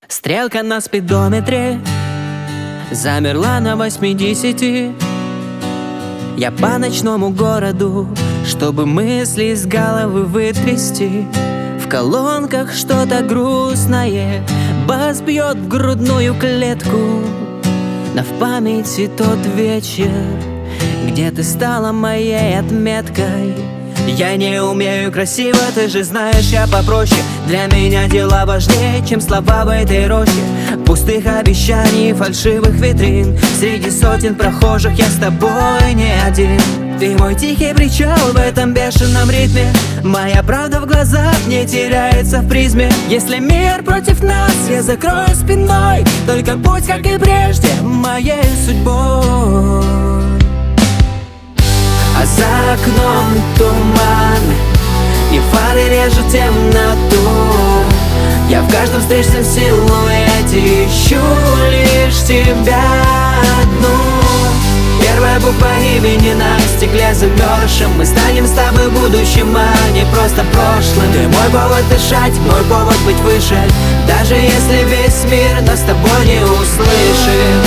Стрелка на спидометре замерла на 80. Я по ночному городу, чтобы мысли с головы вытрясти. В колонках что-то грустное, бас бьет в грудную клетку. Но в памяти тот вечер, где ты стала моей отметкой. Я не умею красиво, ты же знаешь, я попроще. Для меня дела важнее, чем слова в этой роще. Пустых обещаний, фальшивых витрин. Среди сотен прохожих я с тобой не один. Ты мой тихий причал в этом бешеном ритме. Моя правда в глазах не теряется в призме. Если мир против нас, я закрою спиной. Только будь, как и прежде, моей судьбой. А за окном туман, и фары режут темноту. Я в каждом встречном силуэте ищу лишь тебя одну. Первая буква имени на стекле замерзшем. Мы станем с тобой будущим, а не просто прошлым. Ты мой повод дышать, мой повод быть выше. Даже если весь мир нас с тобой не услышит.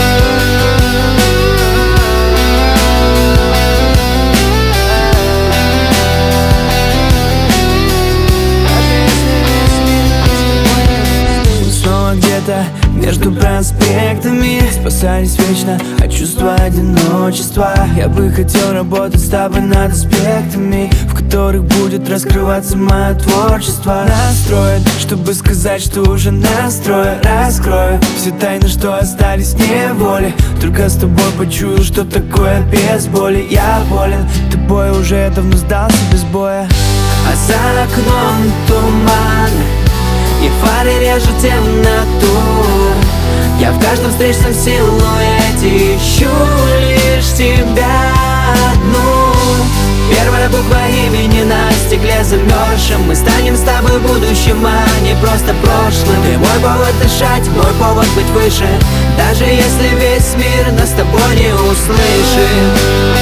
Где-то между проспектами спасались вечно от чувства одиночества. Я бы хотел работать с тобой над аспектами, в которых будет раскрываться мое творчество. Настроен, чтобы сказать, что уже настрою. Раскрою все тайны, что остались в неволе. Только с тобой почую, что такое без боли. Я болен тобой, уже давно сдался без боя. А за окном туман, и фары режут темноту. Я в каждом встречном силуэте ищу лишь тебя одну. Первая буква имени на стекле замерзшем. Мы станем с тобой будущим, а не просто прошлым. Ты мой повод дышать, мой повод быть выше. Даже если весь мир нас с тобой не услышит.